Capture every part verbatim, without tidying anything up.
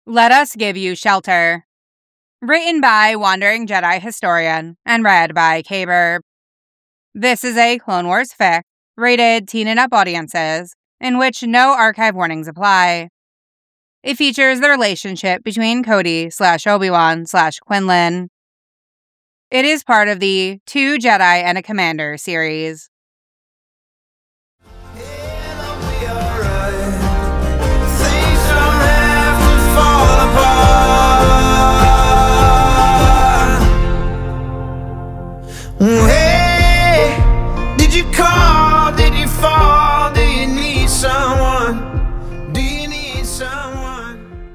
Let Us Give You Shelter. Written by Wandering Jedi Historian and read by K-Burb. This is a Clone Wars fic, rated teen and up audiences, in which no archive warnings apply. It features the relationship between Cody slash Obi-Wan slash Quinlan. It is part of the Two Jedi and a Commander series. Hey, did you call? Did you fall? Do you need someone? Do you need someone?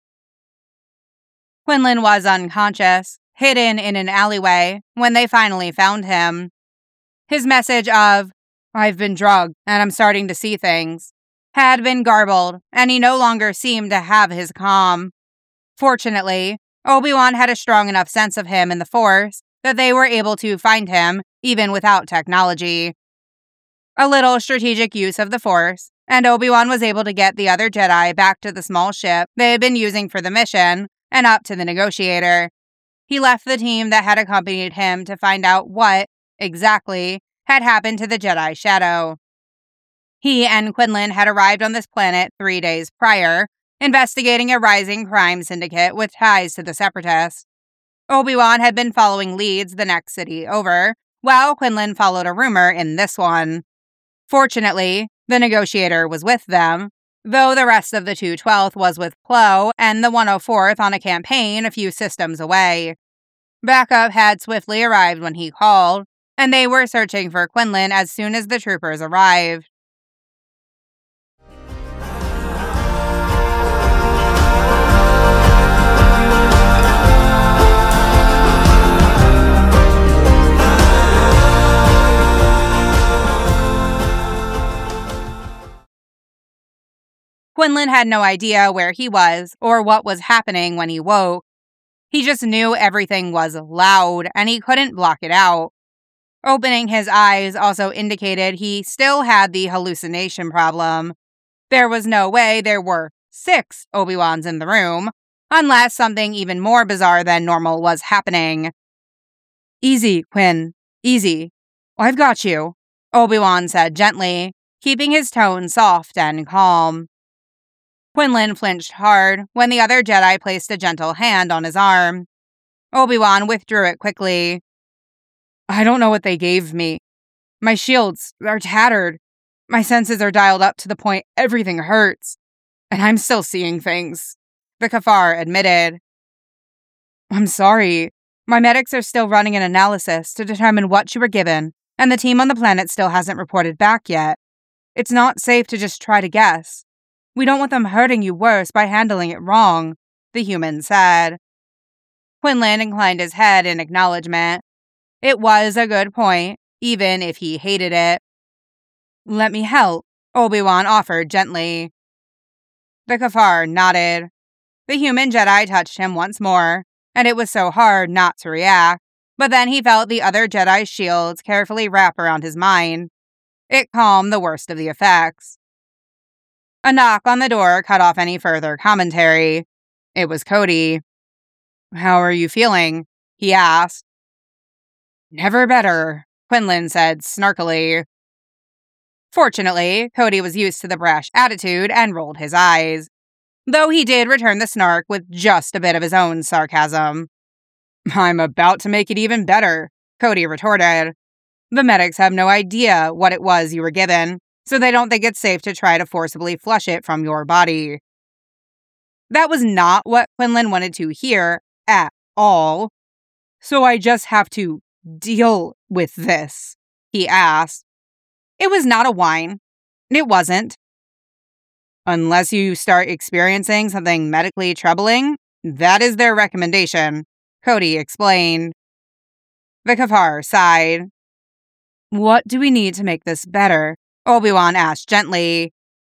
Quinlan was unconscious, hidden in an alleyway, when they finally found him. His message of, "I've been drugged and I'm starting to see things," had been garbled, and he no longer seemed to have his calm. Fortunately, Obi-Wan had a strong enough sense of him in the Force that they were able to find him, even without technology. A little strategic use of the Force, and Obi-Wan was able to get the other Jedi back to the small ship they had been using for the mission, and up to the Negotiator. He left the team that had accompanied him to find out what, exactly, had happened to the Jedi Shadow. He and Quinlan had arrived on this planet three days prior, investigating a rising crime syndicate with ties to the Separatists. Obi-Wan had been following leads the next city over, while Quinlan followed a rumor in this one. Fortunately, the Negotiator was with them, though the rest of the two twelfth was with Plo and the one oh fourth on a campaign a few systems away. Backup had swiftly arrived when he called, and they were searching for Quinlan as soon as the troopers arrived. Quinlan had no idea where he was or what was happening when he woke. He just knew everything was loud and he couldn't block it out. Opening his eyes also indicated he still had the hallucination problem. There was no way there were six Obi-Wans in the room, unless something even more bizarre than normal was happening. "Easy, Quinn. Easy. I've got you," Obi-Wan said gently, keeping his tone soft and calm. Quinlan flinched hard when the other Jedi placed a gentle hand on his arm. Obi-Wan withdrew it quickly. "I don't know what they gave me. My shields are tattered. My senses are dialed up to the point everything hurts. And I'm still seeing things," the Kafar admitted. "I'm sorry. My medics are still running an analysis to determine what you were given, and the team on the planet still hasn't reported back yet. It's not safe to just try to guess. We don't want them hurting you worse by handling it wrong," the human said. Quinlan inclined his head in acknowledgement. It was a good point, even if he hated it. "Let me help," Obi-Wan offered gently. The Kafar nodded. The human Jedi touched him once more, and it was so hard not to react, but then he felt the other Jedi's shields carefully wrap around his mind. It calmed the worst of the effects. A knock on the door cut off any further commentary. It was Cody. "How are you feeling?" he asked. "Never better," Quinlan said snarkily. Fortunately, Cody was used to the brash attitude and rolled his eyes, though he did return the snark with just a bit of his own sarcasm. "I'm about to make it even better," Cody retorted. "The medics have no idea what it was you were given, so they don't think it's safe to try to forcibly flush it from your body." That was not what Quinlan wanted to hear at all. "So I just have to deal with this?" he asked. It was not a whine. It wasn't. "Unless you start experiencing something medically troubling, that is their recommendation," Cody explained. The Kafar sighed. "What do we need to make this better?" Obi-Wan asked gently.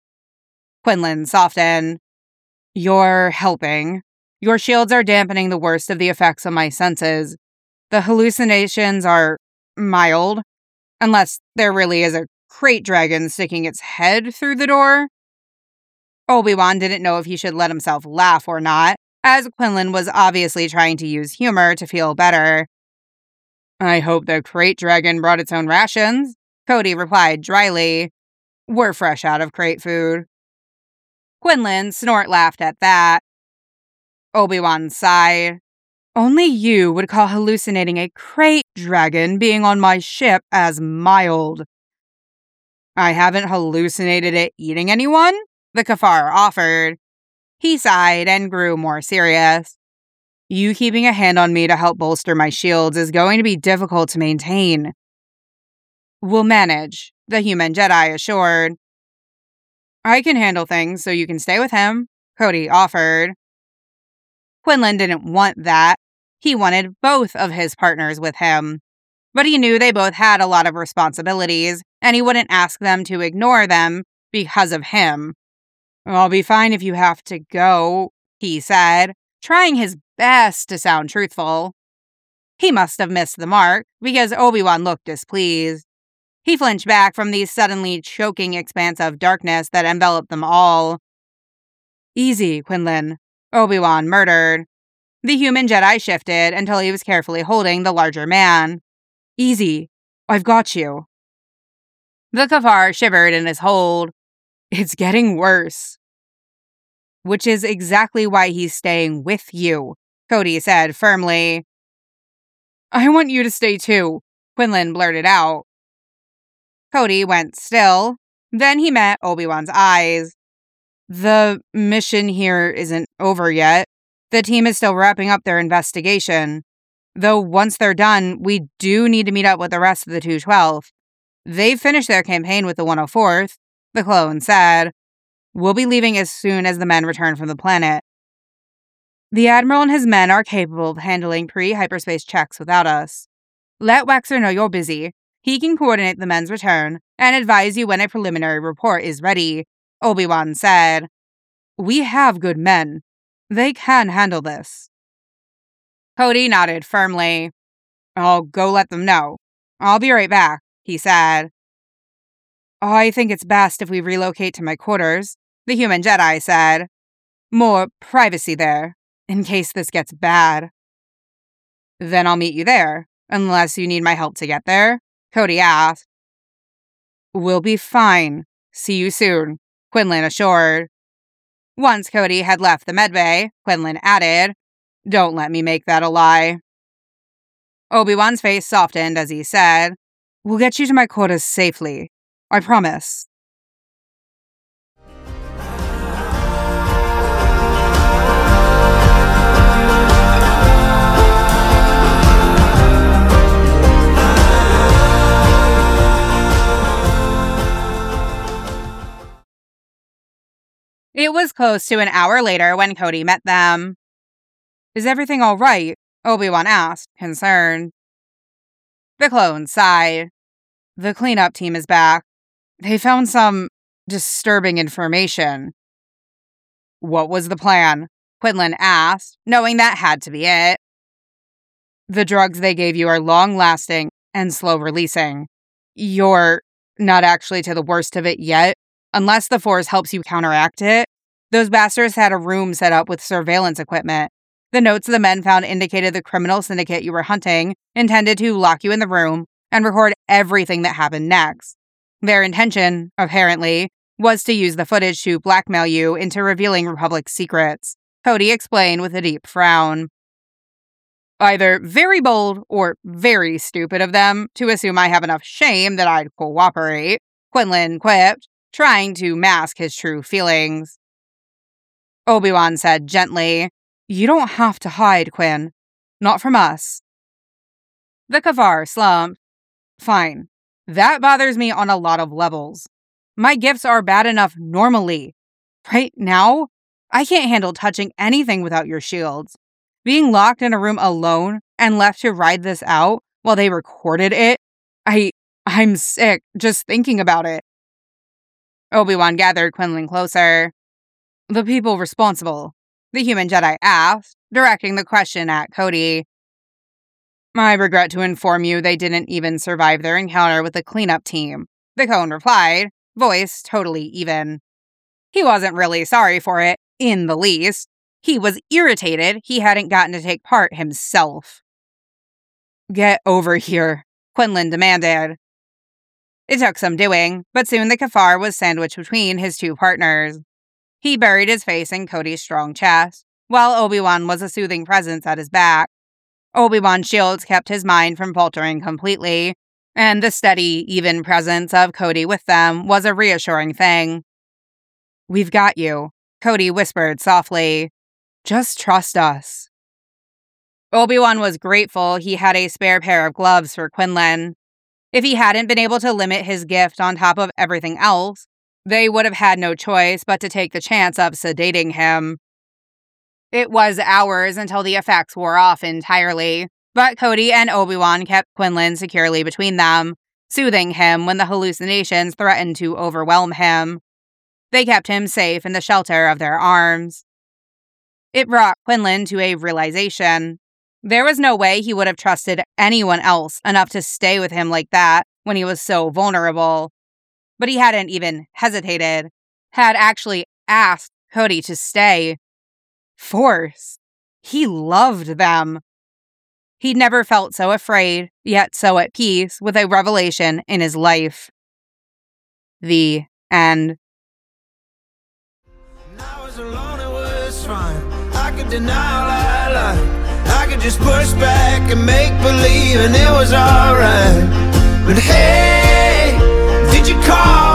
Quinlan softened. "You're helping. Your shields are dampening the worst of the effects on my senses. The hallucinations are mild, unless there really is a crate dragon sticking its head through the door." Obi-Wan didn't know if he should let himself laugh or not, as Quinlan was obviously trying to use humor to feel better. I hope the crate dragon brought its own rations, Cody replied dryly. We're fresh out of crate food. Quinlan snort-laughed at that. Obi-Wan sighed. Only you would call hallucinating a crate dragon being on my ship as mild. I haven't hallucinated it eating anyone, the Kafar offered. He sighed and grew more serious. You keeping a hand on me to help bolster my shields is going to be difficult to maintain. We'll manage, the human Jedi assured. I can handle things so you can stay with him, Cody offered. Quinlan didn't want that. He wanted both of his partners with him. But he knew they both had a lot of responsibilities, and he wouldn't ask them to ignore them because of him. I'll be fine if you have to go, he said, trying his best to sound truthful. He must have missed the mark, because Obi-Wan looked displeased. He flinched back from the suddenly choking expanse of darkness that enveloped them all. Easy, Quinlan, Obi-Wan murmured. The human Jedi shifted until he was carefully holding the larger man. Easy. I've got you. The Kafar shivered in his hold. It's getting worse. Which is exactly why he's staying with you, Cody said firmly. I want you to stay too, Quinlan blurted out. Cody went still. Then he met Obi-Wan's eyes. The mission here isn't over yet. The team is still wrapping up their investigation. Though once they're done, we do need to meet up with the rest of the two twelfth. They've finished their campaign with the one oh fourth, the clone said. We'll be leaving as soon as the men return from the planet. The Admiral and his men are capable of handling pre-hyperspace checks without us. Let Wexer know you're busy. He can coordinate the men's return and advise you when a preliminary report is ready, Obi-Wan said. We have good men. They can handle this. Cody nodded firmly. I'll go let them know. I'll be right back, he said. I think it's best if we relocate to my quarters, the human Jedi said. More privacy there, in case this gets bad. Then I'll meet you there, unless you need my help to get there, Cody asked. We'll be fine. See you soon, Quinlan assured. Once Cody had left the medbay, Quinlan added, Don't let me make that a lie. Obi-Wan's face softened as he said, We'll get you to my quarters safely. I promise. It was close to an hour later when Cody met them. Is everything all right? Obi-Wan asked, concerned. The clone sighed. The cleanup team is back. They found some disturbing information. What was the plan? Quinlan asked, knowing that had to be it. The drugs they gave you are long-lasting and slow-releasing. You're not actually to the worst of it yet, unless the Force helps you counteract it. Those bastards had a room set up with surveillance equipment. The notes the men found indicated the criminal syndicate you were hunting intended to lock you in the room and record everything that happened next. Their intention, apparently, was to use the footage to blackmail you into revealing Republic secrets, Cody explained with a deep frown. Either very bold or very stupid of them to assume I have enough shame that I'd cooperate, Quinlan quipped, trying to mask his true feelings. Obi-Wan said gently, You don't have to hide, Quinn. Not from us. The Kafar slumped. Fine. That bothers me on a lot of levels. My gifts are bad enough normally. Right now, I can't handle touching anything without your shields. Being locked in a room alone and left to ride this out while they recorded it, I, I'm sick just thinking about it. Obi-Wan gathered Quinlan closer. The people responsible, the human Jedi asked, directing the question at Cody. I regret to inform you they didn't even survive their encounter with the cleanup team, the clone replied, voice totally even. He wasn't really sorry for it in the least. He was irritated he hadn't gotten to take part himself. "Get over here," Quinlan demanded. It took some doing, but soon the Kafar was sandwiched between his two partners. He buried his face in Cody's strong chest, while Obi-Wan was a soothing presence at his back. Obi-Wan's shields kept his mind from faltering completely, and the steady, even presence of Cody with them was a reassuring thing. "We've got you," Cody whispered softly. "Just trust us." Obi-Wan was grateful he had a spare pair of gloves for Quinlan. If he hadn't been able to limit his gift on top of everything else, they would have had no choice but to take the chance of sedating him. It was hours until the effects wore off entirely, but Cody and Obi-Wan kept Quinlan securely between them, soothing him when the hallucinations threatened to overwhelm him. They kept him safe in the shelter of their arms. It brought Quinlan to a realization. There was no way he would have trusted anyone else enough to stay with him like that when he was so vulnerable. But he hadn't even hesitated, had actually asked Cody to stay. Force. He loved them. He'd never felt so afraid, yet so at peace with a revelation in his life. The end. I was alone, it was fine. I could deny all I like. I could just push back and make believe, and it was alright. But hey, did you call?